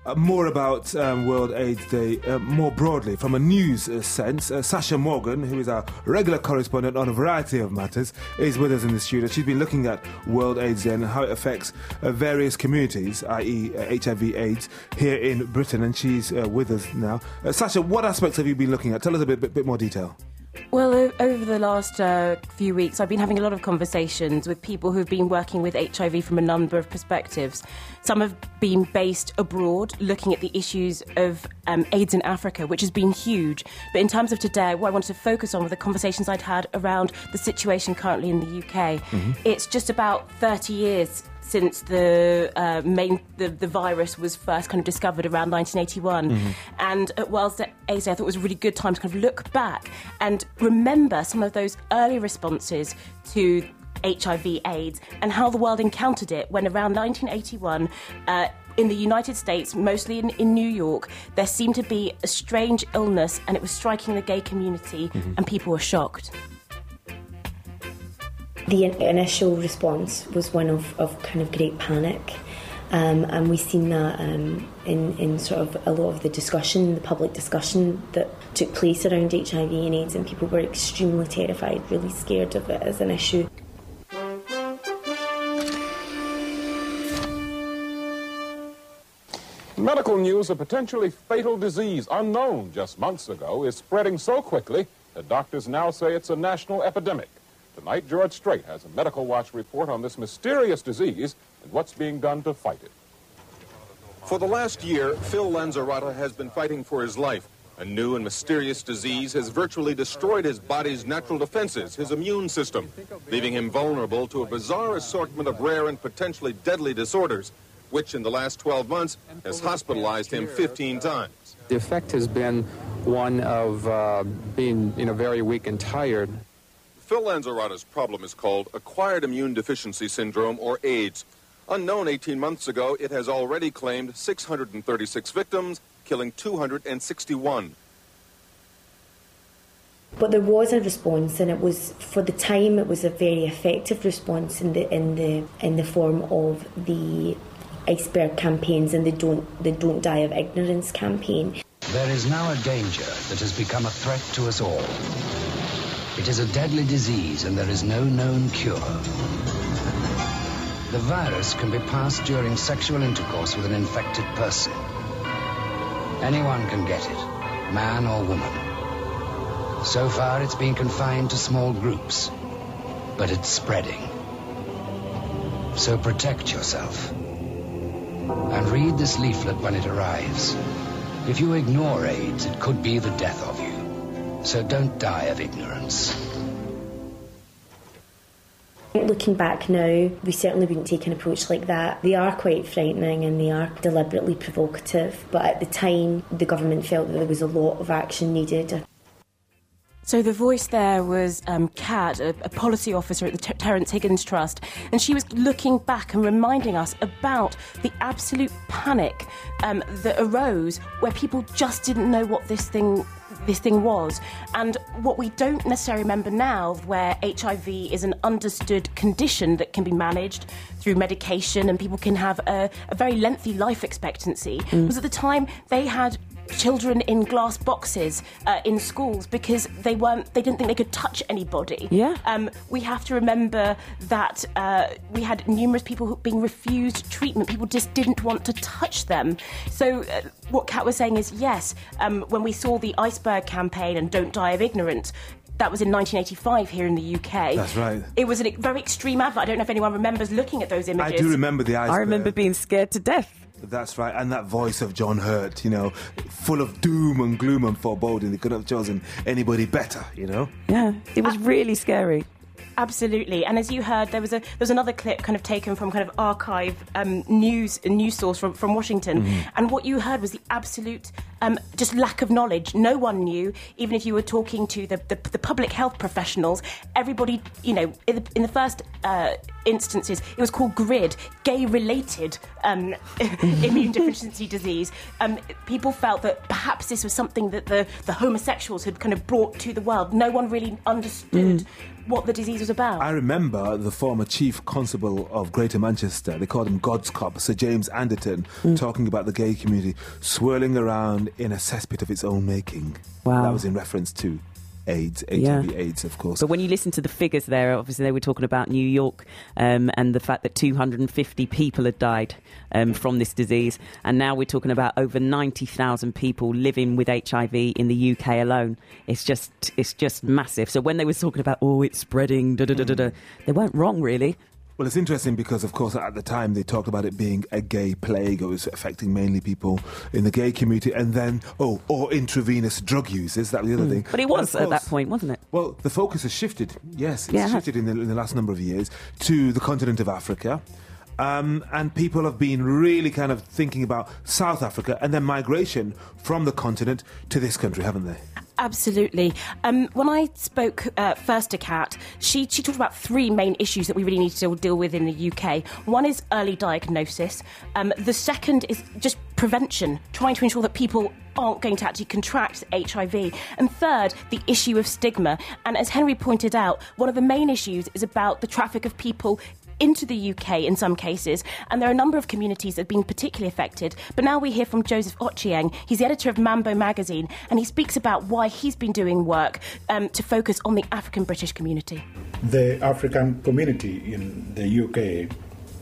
More about World AIDS Day more broadly from a news sense. Sasha Morgan, who is our regular correspondent on a variety of matters, is with us in the studio. She's been looking at World AIDS Day and how it affects various communities, i.e. HIV/AIDS, here in Britain, and she's with us now. Sasha, what aspects have you been looking at? Tell us a bit more detail. Well, over the last few weeks, I've been having a lot of conversations with people who've been working with HIV from a number of perspectives. Some have been based abroad, looking at the issues of AIDS in Africa, which has been huge. But in terms of today, what I wanted to focus on were the conversations I'd had around the situation currently in the UK. Mm-hmm. It's just about 30 years since the virus was first kind of discovered around 1981. Mm-hmm. And at World AIDS Day, I thought it was a really good time to kind of look back and remember some of those early responses to HIV/AIDS and how the world encountered it when around 1981, in the United States, mostly in New York, there seemed to be a strange illness and it was striking the gay community, mm-hmm. and people were shocked. The initial response was one of kind of great panic, and we've seen that in sort of a lot of the discussion, the public discussion that took place around HIV and AIDS, and people were extremely terrified, really scared of it as an issue. Medical news: a potentially fatal disease unknown just months ago is spreading so quickly that doctors now say it's a national epidemic. Tonight, George Strait has a Medical Watch report on this mysterious disease and what's being done to fight it. For the last year, Phil Lanzarotto has been fighting for his life. A new and mysterious disease has virtually destroyed his body's natural defenses, his immune system, leaving him vulnerable to a bizarre assortment of rare and potentially deadly disorders, which in the last 12 months has hospitalized him 15 times. The effect has been one of being, very weak and tired. Phil Lanzarotto's problem is called acquired immune deficiency syndrome, or AIDS. Unknown 18 months ago, it has already claimed 636 victims, killing 261. But there was a response, and it was, for the time, it was a very effective response in the form of the iceberg campaigns and the Don't Die of Ignorance campaign. There is now a danger that has become a threat to us all. It is a deadly disease and there is no known cure. The virus can be passed during sexual intercourse with an infected person. Anyone can get it, man or woman. So far it's been confined to small groups, but it's spreading. So protect yourself. And read this leaflet when it arrives. If you ignore AIDS, it could be the death of you. So don't die of ignorance. Looking back now, we certainly wouldn't take an approach like that. They are quite frightening and they are deliberately provocative, but at the time the government felt that there was a lot of action needed. So the voice there was Kat, a policy officer at the Terence Higgins Trust, and she was looking back and reminding us about the absolute panic that arose where people just didn't know what this thing was. And what we don't necessarily remember now, where HIV is an understood condition that can be managed through medication and people can have a very lengthy life expectancy, was at the time they had children in glass boxes in schools because they didn't think they could touch anybody. Yeah. We have to remember that we had numerous people being refused treatment. People just didn't want to touch them. So what Kat was saying is, yes, when we saw the iceberg campaign and Don't Die of Ignorance, that was in 1985 here in the UK. That's right. It was a very extreme advert. I don't know if anyone remembers looking at those images. I do remember the iceberg. I remember being scared to death. That's right, and that voice of John Hurt, full of doom and gloom and foreboding. They couldn't have chosen anybody better, Yeah, it was really scary. Absolutely, and as you heard, there was another clip kind of taken from kind of archive news source from Washington, and what you heard was the absolute just lack of knowledge. No one knew, even if you were talking to the public health professionals, everybody, in the first instances, it was called GRID, gay-related immune deficiency disease. People felt that perhaps this was something that the homosexuals had kind of brought to the world. No one really understood what the disease was about. I remember the former chief constable of Greater Manchester, they called him God's cop, Sir James Anderton, talking about the gay community swirling around in a cesspit of its own making. Wow. That was in reference to AIDS, HIV AIDS, of course. But when you listen to the figures there, obviously they were talking about New York and the fact that 250 people had died from this disease. And now we're talking about over 90,000 people living with HIV in the UK alone. It's just massive. So when they were talking about, it's spreading, they weren't wrong, really. Well, it's interesting because, of course, at the time they talked about it being a gay plague. It was affecting mainly people in the gay community. And then, or intravenous drug users. That was the other thing. But it was at that point, wasn't it? Well, the focus has shifted. Yes, it's shifted in the last number of years to the continent of Africa. And people have been really kind of thinking about South Africa and then migration from the continent to this country, haven't they? Absolutely. When I spoke first to Kat, she talked about three main issues that we really need to deal with in the UK. One is early diagnosis. The second is just prevention, trying to ensure that people aren't going to actually contract HIV. And third, the issue of stigma. And as Henry pointed out, one of the main issues is about the traffic of people into the UK in some cases, and there are a number of communities that have been particularly affected. But now we hear from Joseph Ochieng. He's the editor of Mambo magazine, and he speaks about why he's been doing work to focus on the African British community. The African community in the UK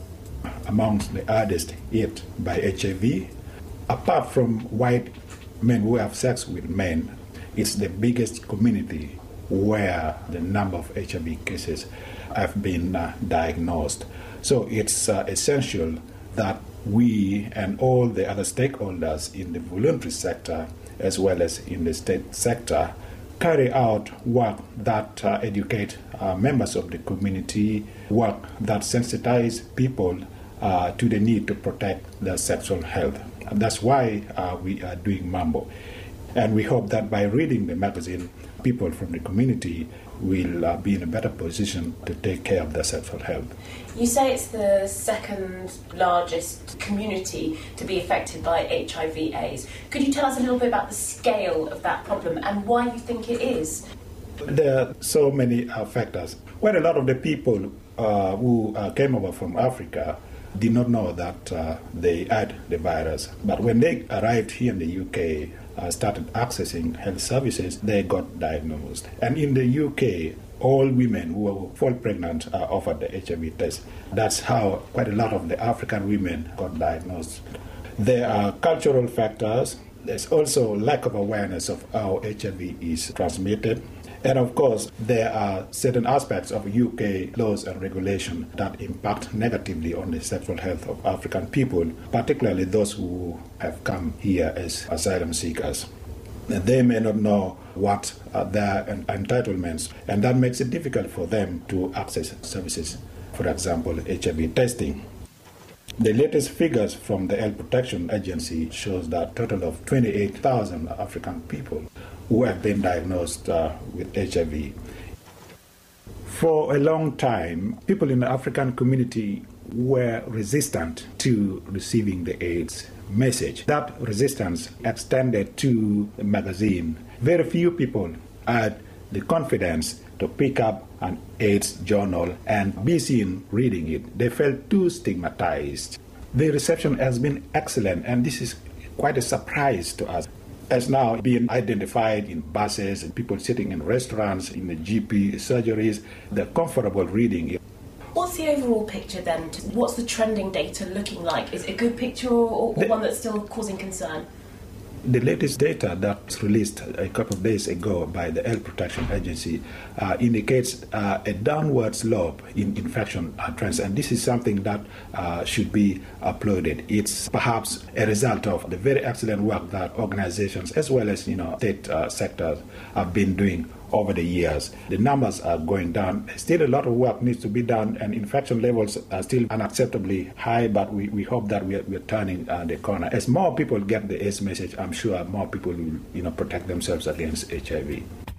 amongst the hardest hit by HIV. Apart from white men who have sex with men, it's the biggest community where the number of HIV cases have been diagnosed. So it's essential that we and all the other stakeholders in the voluntary sector as well as in the state sector carry out work that educate members of the community, work that sensitize people to the need to protect their sexual health. And that's why we are doing Mambo. And we hope that by reading the magazine, people from the community will be in a better position to take care of their sexual health. You say it's the second largest community to be affected by HIV/AIDS. Could you tell us a little bit about the scale of that problem and why you think it is? There are so many factors. Quite a lot of the people who came over from Africa did not know that they had the virus. But when they arrived here in the UK, started accessing health services, they got diagnosed. And in the UK, all women who fall pregnant are offered the HIV test. That's how quite a lot of the African women got diagnosed. There are cultural factors. There's also lack of awareness of how HIV is transmitted. And of course, there are certain aspects of UK laws and regulation that impact negatively on the sexual health of African people, particularly those who have come here as asylum seekers. And they may not know what are their entitlements, and that makes it difficult for them to access services, for example, HIV testing. The latest figures from the Health Protection Agency shows that a total of 28,000 African people who have been diagnosed with HIV. For a long time, people in the African community were resistant to receiving the AIDS message. That resistance extended to the magazine. Very few people had the confidence to pick up an AIDS journal and be seen reading it. They felt too stigmatized. The reception has been excellent, and this is quite a surprise to us. Has now been identified in buses and people sitting in restaurants, in the GP surgeries. They're comfortable reading it. What's the overall picture then? What's the trending data looking like? Is it a good picture or one that's still causing concern? The latest data that's released a couple of days ago by the Health Protection Agency indicates a downward slope in infection trends, and this is something that should be applauded. It's perhaps a result of the very excellent work that organizations as well as state sectors have been doing over the years. The numbers are going down. Still a lot of work needs to be done, and infection levels are still unacceptably high, but we hope that we're turning the corner. As more people get the AIDS message, I'm sure more people will protect themselves against HIV.